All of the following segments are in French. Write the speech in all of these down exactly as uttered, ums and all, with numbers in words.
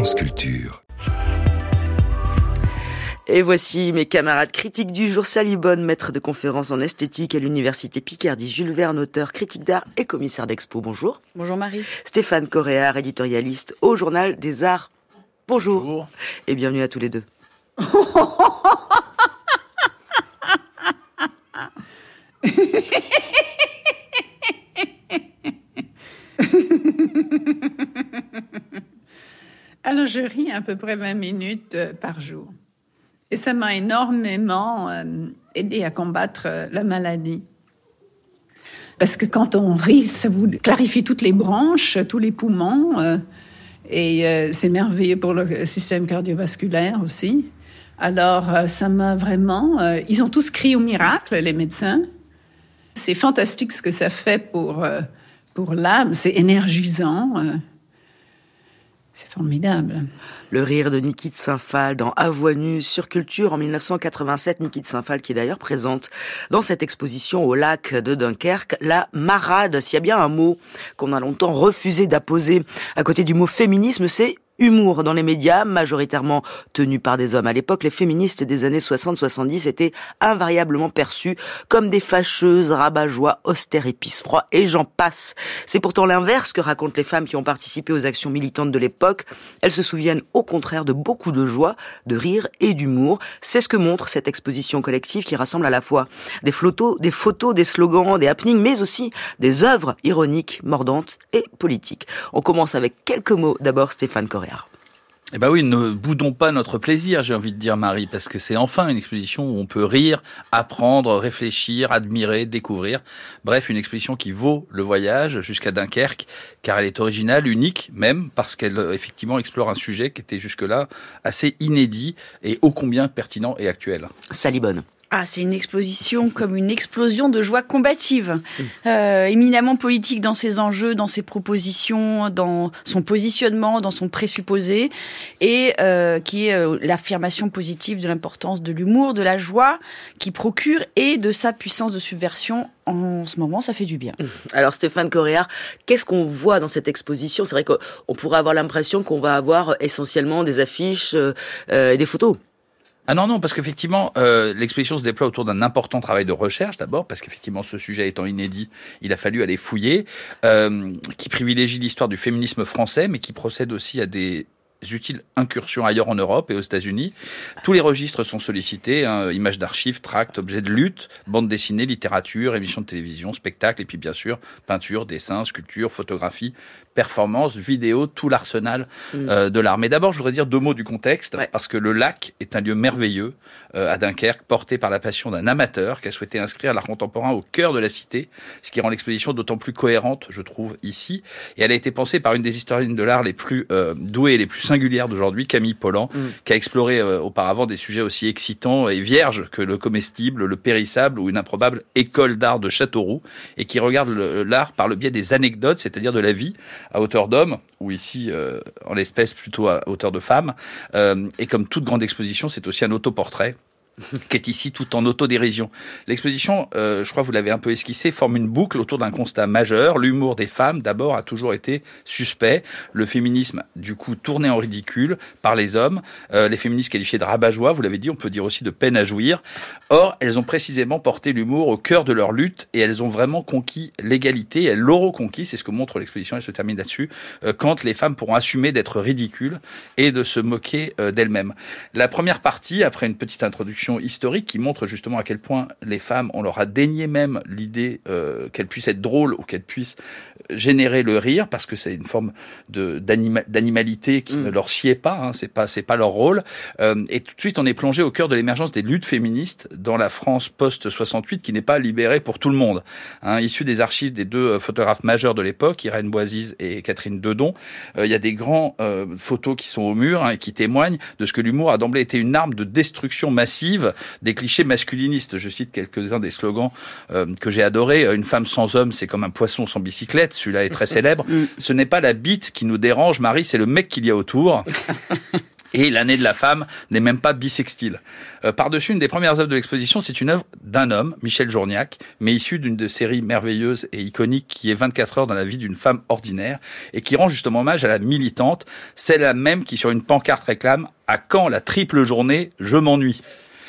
France Culture. Et voici mes camarades critiques du jour. Sally Bonne, maître de conférence en esthétique à l'université Picardie, Jules Verne, auteur, critique d'art et commissaire d'expo. Bonjour. Bonjour Marie. Stéphane Coréard, éditorialiste au Journal des Arts. Bonjour. Bonjour. Et bienvenue à tous les deux. Alors je ris à peu près vingt minutes par jour. Et ça m'a énormément euh, aidé à combattre euh, la maladie. Parce que quand on rit, ça vous clarifie toutes les branches, tous les poumons. Euh, et euh, c'est merveilleux pour le système cardiovasculaire aussi. Alors euh, ça m'a vraiment... Euh, ils ont tous crié au miracle, les médecins. C'est fantastique ce que ça fait pour, euh, pour l'âme. C'est énergisant. Euh, c'est formidable. Le rire de Niki de Saint-Phal dans À voix nue sur Culture en dix-neuf cent quatre-vingt-sept. Niki de Saint-Phal qui est d'ailleurs présente dans cette exposition au lac de Dunkerque. La marade, s'il y a bien un mot qu'on a longtemps refusé d'apposer à côté du mot féminisme, c'est humour. Dans les médias, majoritairement tenus par des hommes à l'époque, les féministes des années soixante soixante-dix étaient invariablement perçues comme des fâcheuses, rabat-joie, austères et pisse-froid, et j'en passe. C'est pourtant l'inverse que racontent les femmes qui ont participé aux actions militantes de l'époque. Elles se souviennent au contraire de beaucoup de joie, de rire et d'humour. C'est ce que montre cette exposition collective qui rassemble à la fois des photos, des photos, des slogans, des happenings, mais aussi des œuvres ironiques, mordantes et politiques. On commence avec quelques mots. D'abord, Stéphane Coréard. Eh ben oui, ne boudons pas notre plaisir, j'ai envie de dire, Marie, parce que c'est enfin une exposition où on peut rire, apprendre, réfléchir, admirer, découvrir. Bref, une exposition qui vaut le voyage jusqu'à Dunkerque, car elle est originale, unique même, parce qu'elle effectivement explore un sujet qui était jusque-là assez inédit et ô combien pertinent et actuel. Sally Bonne. Ah, c'est une exposition comme une explosion de joie combative, euh, éminemment politique dans ses enjeux, dans ses propositions, dans son positionnement, dans son présupposé, et euh, qui est euh, l'affirmation positive de l'importance de l'humour, de la joie qu'il procure et de sa puissance de subversion. En ce moment, ça fait du bien. Alors Stéphane Coréard, qu'est-ce qu'on voit dans cette exposition ? C'est vrai qu'on pourrait avoir l'impression qu'on va avoir essentiellement des affiches euh, et des photos. Ah non, non, parce qu'effectivement, euh, l'exposition se déploie autour d'un important travail de recherche, d'abord, parce qu'effectivement, ce sujet étant inédit, il a fallu aller fouiller, euh, qui privilégie l'histoire du féminisme français, mais qui procède aussi à des utiles incursions ailleurs en Europe et aux États-Unis. Tous les registres sont sollicités, hein, images d'archives, tracts, objets de lutte, bandes dessinées, littérature, émissions de télévision, spectacles, et puis bien sûr, peinture, dessin, sculpture, photographie, performance, vidéo, tout l'arsenal mmh. euh, de l'art. Mais d'abord, je voudrais dire deux mots du contexte, ouais. parce que le lac est un lieu merveilleux euh, à Dunkerque, porté par la passion d'un amateur qui a souhaité inscrire l'art contemporain au cœur de la cité, ce qui rend l'exposition d'autant plus cohérente, je trouve, ici. Et elle a été pensée par une des historiennes de l'art les plus euh, douées et les plus singulière d'aujourd'hui, Camille Pollan, mmh. qui a exploré euh, auparavant des sujets aussi excitants et vierges que le comestible, le périssable ou une improbable école d'art de Châteauroux, et qui regarde le, l'art par le biais des anecdotes, c'est-à-dire de la vie à hauteur d'homme, ou ici, euh, en l'espèce, plutôt à hauteur de femme. Euh, et comme toute grande exposition, c'est aussi un autoportrait qui est ici tout en autodérision. L'exposition, euh, je crois que vous l'avez un peu esquissé, forme une boucle autour d'un constat majeur. L'humour des femmes, d'abord, a toujours été suspect. Le féminisme, du coup, tourné en ridicule par les hommes. Euh, les féministes qualifiées de rabat-joie, vous l'avez dit, on peut dire aussi de peine à jouir. Or, elles ont précisément porté l'humour au cœur de leur lutte et elles ont vraiment conquis l'égalité. Elles l'auront conquis, c'est ce que montre l'exposition, elle se termine là-dessus, euh, quand les femmes pourront assumer d'être ridicules et de se moquer euh, d'elles-mêmes. La première partie, après une petite introduction historique qui montre justement à quel point les femmes, on leur a dénié même l'idée euh, qu'elles puissent être drôles ou qu'elles puissent générer le rire, parce que c'est une forme de, d'anima, d'animalité qui mmh. ne leur sied pas, hein, c'est pas, c'est pas leur rôle. Euh, et tout de suite, on est plongé au cœur de l'émergence des luttes féministes dans la France post-soixante-huit, qui n'est pas libérée pour tout le monde. Hein, issu des archives des deux photographes majeurs de l'époque, Irène Boisize et Catherine Dedon, il euh, y a des grands euh, photos qui sont au mur, hein, et qui témoignent de ce que l'humour a d'emblée été une arme de destruction massive des clichés masculinistes. Je cite quelques-uns des slogans euh, que j'ai adorés. Une femme sans homme, c'est comme un poisson sans bicyclette. Celui-là est très célèbre. Ce n'est pas la bite qui nous dérange, Marie, c'est le mec qu'il y a autour. Et l'année de la femme n'est même pas bissextile. Euh, par-dessus, une des premières œuvres de l'exposition, c'est une œuvre d'un homme, Michel Journiac, mais issue d'une de séries merveilleuses et iconiques qui est vingt-quatre heures dans la vie d'une femme ordinaire et qui rend justement hommage à la militante, celle-là même qui sur une pancarte réclame « À quand la triple journée, je m'ennuie ».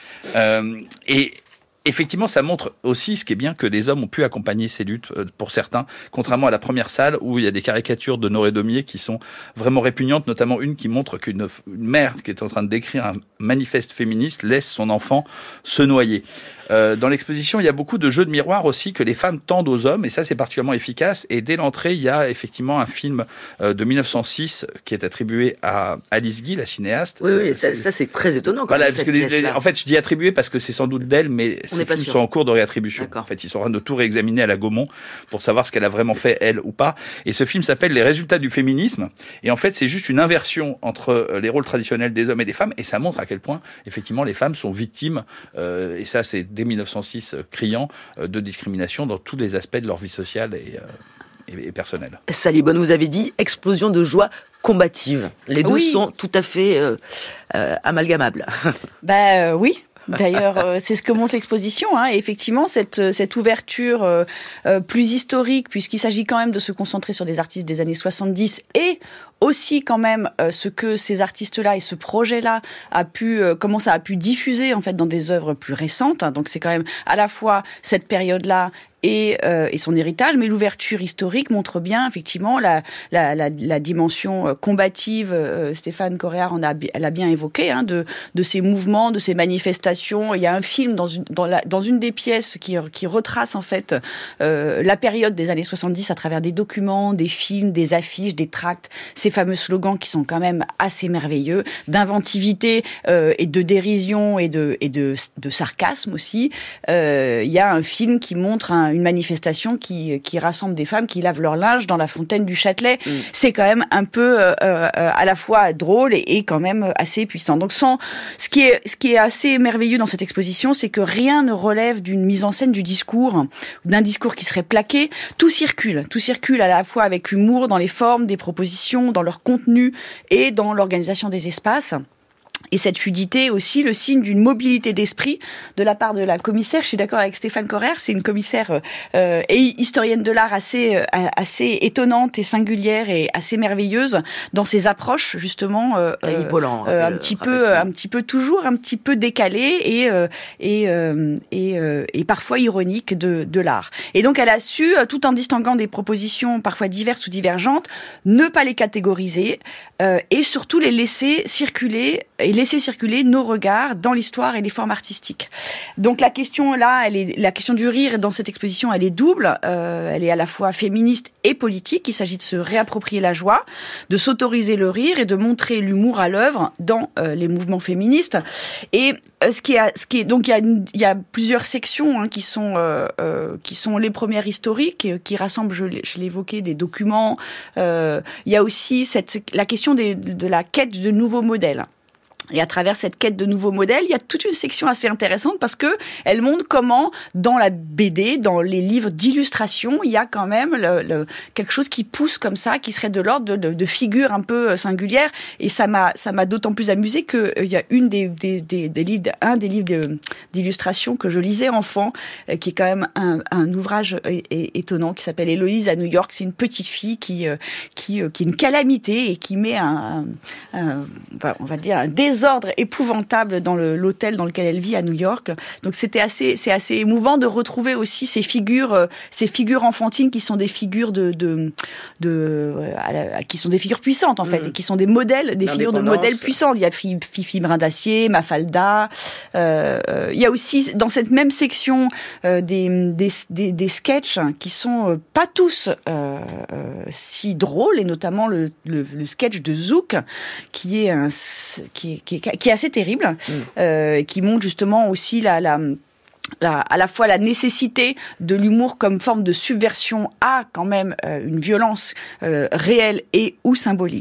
Euh, et effectivement, ça montre aussi ce qui est bien, que les hommes ont pu accompagner ces luttes pour certains, contrairement à la première salle où il y a des caricatures de Noré Daumier qui sont vraiment répugnantes, notamment une qui montre qu'une une mère qui est en train de décrire un manifeste féministe laisse son enfant se noyer. Euh, dans l'exposition, il y a beaucoup de jeux de miroir aussi que les femmes tendent aux hommes, et ça c'est particulièrement efficace. Et dès l'entrée, il y a effectivement un film euh, de mille neuf cent six qui est attribué à Alice Guy, la cinéaste. Oui, ça, oui, ça, ça c'est très étonnant. Quand voilà, même, parce que les, les, en fait, je dis attribué parce que c'est sans doute d'elle, mais On ces films sont en cours de réattribution. D'accord. En fait, ils sont en train de tout réexaminer à la Gaumont pour savoir ce qu'elle a vraiment fait, elle ou pas. Et ce film s'appelle Les résultats du féminisme. Et en fait, c'est juste une inversion entre les rôles traditionnels des hommes et des femmes. Et ça montre à quel point, effectivement, les femmes sont victimes, euh, et ça, c'est dès mille neuf cent six, euh, criant, euh, de discrimination dans tous les aspects de leur vie sociale et, euh, et, et personnelle. Sally Bonne, vous avez dit explosion de joie combative. Les deux oui. sont tout à fait euh, euh, amalgamables. Bah euh, oui. D'ailleurs, euh, c'est ce que montre l'exposition. Hein. Et effectivement, cette, cette ouverture euh, euh, plus historique, puisqu'il s'agit quand même de se concentrer sur des artistes des années soixante-dix et aussi quand même euh, ce que ces artistes-là et ce projet-là a pu, euh, comment ça a pu diffuser en fait dans des œuvres plus récentes. Donc c'est quand même à la fois cette période-là et, euh, et son héritage, mais l'ouverture historique montre bien effectivement la, la, la, la dimension combative. Euh, Stéphane Coréard en a, elle a bien évoqué, hein, de, de ces mouvements, de ces manifestations. Il y a un film dans une, dans la, dans une des pièces qui, qui retrace en fait euh, la période des années soixante-dix à travers des documents, des films, des affiches, des tracts, ces fameux slogans qui sont quand même assez merveilleux, d'inventivité euh, et de dérision et de, et de, de sarcasme aussi. Euh, il y a un film qui montre un une manifestation qui, qui rassemble des femmes qui lavent leur linge dans la fontaine du Châtelet. Mmh. C'est quand même un peu euh, euh, à la fois drôle et, et quand même assez puissant. Donc sans, ce qui est, ce qui est assez merveilleux dans cette exposition, c'est que rien ne relève d'une mise en scène du discours, d'un discours qui serait plaqué. Tout circule. Tout circule à la fois avec humour dans les formes des propositions, dans leur contenu et dans l'organisation des espaces. Et cette fluidité aussi, le signe d'une mobilité d'esprit de la part de la commissaire. Je suis d'accord avec Stéphane Coréard, c'est une commissaire euh, et historienne de l'art assez euh, assez étonnante et singulière et assez merveilleuse dans ses approches justement. Euh, euh, Pollan, euh, un petit peu, un petit peu toujours un petit peu décalée et euh, et euh, et, euh, et parfois ironique de de l'art. Et donc elle a su, tout en distinguant des propositions parfois diverses ou divergentes, ne pas les catégoriser euh, et surtout les laisser circuler et laisser circuler nos regards dans l'histoire et les formes artistiques. Donc la question là, elle est la question du rire dans cette exposition, elle est double. Euh, elle est à la fois féministe et politique. Il s'agit de se réapproprier la joie, de s'autoriser le rire et de montrer l'humour à l'œuvre dans euh, les mouvements féministes. Et euh, ce qui est, ce qui est, donc il y a, une, il y a plusieurs sections hein, qui sont euh, euh, qui sont les premières historiques, qui rassemblent, je, je l'ai évoqué, des documents. Euh, il y a aussi cette la question des, de la quête de nouveaux modèles. Et à travers cette quête de nouveaux modèles, il y a toute une section assez intéressante parce que elle montre comment, dans la B D, dans les livres d'illustration, il y a quand même le, le, quelque chose qui pousse comme ça, qui serait de l'ordre de, de, de figures un peu singulières. Et ça m'a, ça m'a d'autant plus amusé que euh, il y a une des, des, des, des livres, un des livres de, d'illustration que je lisais enfant, euh, qui est quand même un, un ouvrage é, é, étonnant, qui s'appelle Héloïse à New York. C'est une petite fille qui, euh, qui, euh, qui est une calamité et qui met un, un, un on va dire un désordre épouvantable dans le, l'hôtel dans lequel elle vit à New York. Donc c'était assez, c'est assez émouvant de retrouver aussi ces figures, euh, ces figures enfantines qui sont des figures de, de, de euh, qui sont des figures puissantes en fait, mmh. et qui sont des modèles, des figures de modèles puissants. Il y a Fifi Brin d'Acier, Mafalda. Euh, il y a aussi dans cette même section euh, des, des, des, des sketchs qui sont euh, pas tous euh, euh, si drôles, et notamment le, le, le sketch de Zouk qui est un qui est Qui est, qui est assez terrible, mmh. euh, qui montre justement aussi la, la, la, à la fois la nécessité de l'humour comme forme de subversion à quand même euh, une violence euh, réelle et ou symbolique.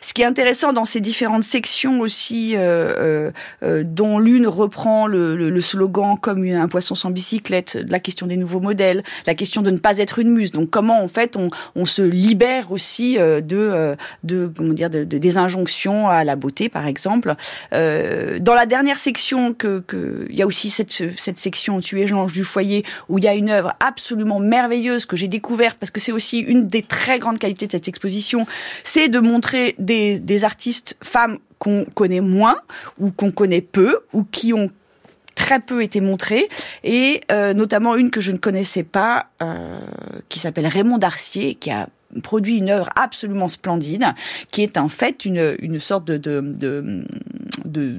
Ce qui est intéressant dans ces différentes sections aussi, euh, euh, dont l'une reprend le, le, le slogan comme un poisson sans bicyclette, la question des nouveaux modèles, la question de ne pas être une muse. Donc comment en fait on, on se libère aussi euh, de, euh, de comment dire de, de des injonctions à la beauté par exemple. Euh, dans la dernière section que que il y a aussi cette cette section Tu es l'ange du foyer où il y a une œuvre absolument merveilleuse que j'ai découverte parce que c'est aussi une des très grandes qualités de cette exposition, c'est de montrer des des artistes femmes qu'on connaît moins ou qu'on connaît peu ou qui ont très peu été montrées et euh, notamment une que je ne connaissais pas euh, qui s'appelle Raymond Darcier qui a produit une œuvre absolument splendide qui est en fait une une sorte de de, de, de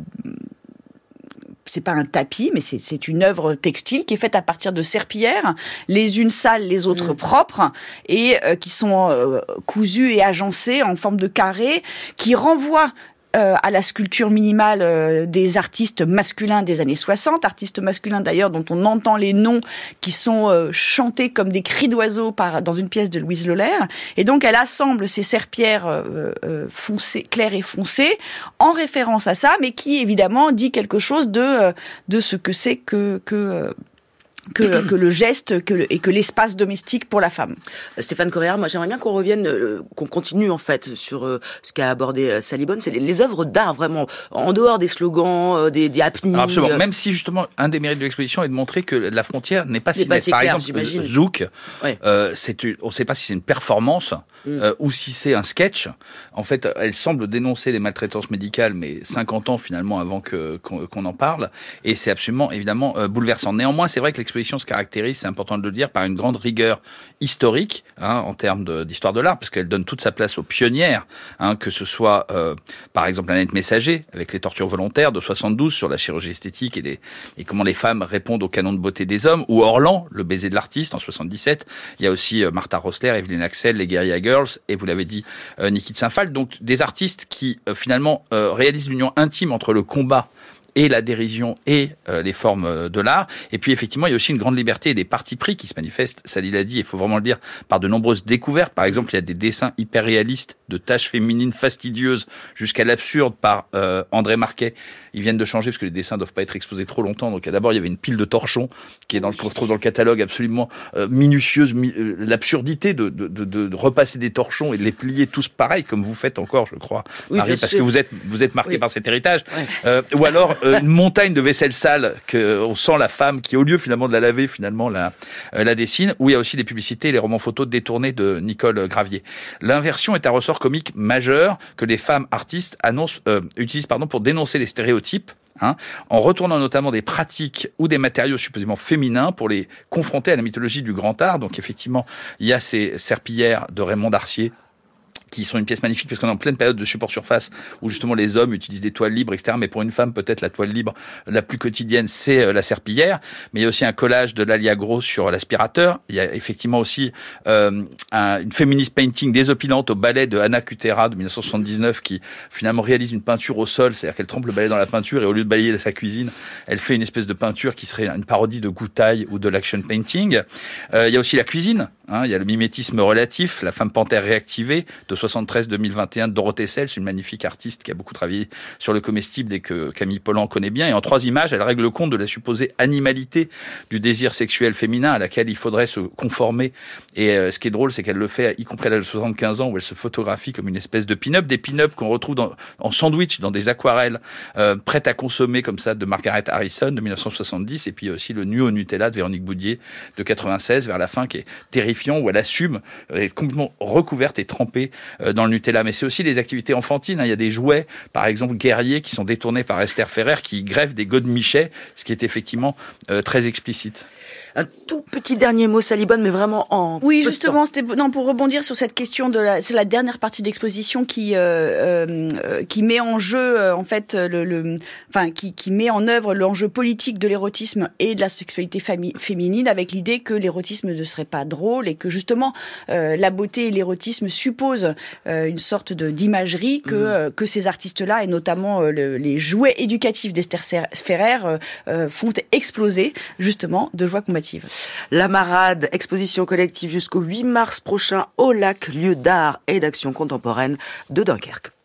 c'est pas un tapis, mais c'est, c'est une œuvre textile qui est faite à partir de serpillères, les unes sales, les autres mmh. propres, et euh, qui sont euh, cousues et agencées en forme de carré, qui renvoient Euh, à la sculpture minimale euh, des artistes masculins des années soixante, artistes masculins d'ailleurs dont on entend les noms qui sont euh, chantés comme des cris d'oiseaux par, dans une pièce de Louise Lolaire. Et donc elle assemble ces serpillères euh, euh, foncées, claires et foncées en référence à ça, mais qui évidemment dit quelque chose de, euh, de ce que c'est que... que euh, Que, que le geste que le, et que l'espace domestique pour la femme. Stéphane Correa, moi j'aimerais bien qu'on revienne, euh, qu'on continue en fait sur euh, ce qu'a abordé euh, Sally Bonne, c'est les, les œuvres d'art vraiment, en dehors des slogans, euh, des, des happenings. Alors absolument, même si justement un des mérites de l'exposition est de montrer que la frontière n'est pas si nette. Par clair, exemple, j'imagine. Zouk, ouais. euh, c'est une, on ne sait pas si c'est une performance mm. euh, ou si c'est un sketch. En fait, elle semble dénoncer les maltraitances médicales, mais cinquante ans finalement avant que, qu'on, qu'on en parle, et c'est absolument évidemment euh, bouleversant. Néanmoins, c'est vrai que l'exposition se caractérise, c'est important de le dire, par une grande rigueur historique hein, en termes de, d'histoire de l'art, parce qu'elle donne toute sa place aux pionnières, hein, que ce soit euh, par exemple Annette Messager avec les tortures volontaires de soixante-douze sur la chirurgie esthétique et, les, et comment les femmes répondent au canon de beauté des hommes, ou Orlan, le baiser de l'artiste en soixante-dix-sept. Il y a aussi euh, Martha Rosler, Evelyne Axel, les Guerilla Girls, et vous l'avez dit, euh, Niki de Saint-Phal. Donc des artistes qui euh, finalement euh, réalisent l'union intime entre le combat et la dérision et euh, les formes de l'art. Et puis effectivement, il y a aussi une grande liberté et des partis pris qui se manifestent, Sally l'a dit, il faut vraiment le dire, par de nombreuses découvertes. Par exemple, il y a des dessins hyper réalistes de taches féminines fastidieuses jusqu'à l'absurde par euh, André Marquet. Ils viennent de changer parce que les dessins doivent pas être exposés trop longtemps. Donc d'abord, il y avait une pile de torchons qui est dans le, qu'on retrouve dans le catalogue absolument euh, minutieuse. Mi, euh, l'absurdité de, de, de, de repasser des torchons et de les plier tous pareil, comme vous faites encore, je crois, oui, Marie, parce sûr. que vous êtes, vous êtes marqué oui. par cet héritage. Ouais. Euh, ou alors, euh, une montagne de vaisselle sale que on sent la femme qui, au lieu finalement de la laver, finalement la, euh, la dessine. Où il y a aussi des publicités et les romans photos détournés de Nicole Gravier. L'inversion est un ressort comique majeur que les femmes artistes annoncent, euh, utilisent pardon, pour dénoncer les stéréotypes. Hein, en retournant notamment des pratiques ou des matériaux supposément féminins pour les confronter à la mythologie du grand art. Donc effectivement, il y a ces serpillères de Raymond Darcier qui sont une pièce magnifique parce qu'on est en pleine période de support surface où justement les hommes utilisent des toiles libres, et cetera. Mais pour une femme, peut-être la toile libre la plus quotidienne, c'est la serpillière. Mais il y a aussi un collage de Lalia Gros sur l'aspirateur. Il y a effectivement aussi euh, un, une feminist painting désopilante au balai de Anna Kutera de dix-neuf cent soixante-dix-neuf qui finalement réalise une peinture au sol, c'est-à-dire qu'elle trempe le balai dans la peinture et au lieu de balayer sa cuisine, elle fait une espèce de peinture qui serait une parodie de Gouttaï ou de l'action painting. Euh, il y a aussi la cuisine. Hein, il y a le mimétisme relatif, la femme panthère réactivée de soixante-treize à deux mille vingt et un de Dorothée Sels, une magnifique artiste qui a beaucoup travaillé sur le comestible et que Camille Pollan connaît bien. Et en trois images, elle règle compte de la supposée animalité du désir sexuel féminin à laquelle il faudrait se conformer. Et euh, ce qui est drôle, c'est qu'elle le fait, y compris à l'âge de soixante-quinze ans, où elle se photographie comme une espèce de pin-up, des pin-up qu'on retrouve dans, en sandwich, dans des aquarelles euh, prêtes à consommer comme ça de Margaret Harrison de dix-neuf cent soixante-dix, et puis aussi le nu au Nutella de Véronique Boudier de quatre-vingt-seize vers la fin, qui est terrifiant, où elle assume être complètement recouverte et trempée dans le Nutella. Mais c'est aussi les activités enfantines. Il y a des jouets, par exemple guerriers, qui sont détournés par Esther Ferrer, qui greffent des godemichets, ce qui est effectivement euh, très explicite. Un tout petit dernier mot, Sally Bonne, mais vraiment en oui, justement, c'était non pour rebondir sur cette question de la, c'est la dernière partie d'exposition qui euh, euh, qui met en jeu euh, en fait le, le enfin qui qui met en œuvre l'enjeu politique de l'érotisme et de la sexualité fami- féminine avec l'idée que l'érotisme ne serait pas drôle et que justement euh, la beauté et l'érotisme supposent euh, une sorte de d'imagerie que mmh. euh, que ces artistes-là et notamment euh, le, les jouets éducatifs d'Esther Ferrer euh, euh, font exploser justement de joie combative. La Marade, exposition collective jusqu'au huit mars prochain au Lac, lieu d'art et d'action contemporaine de Dunkerque.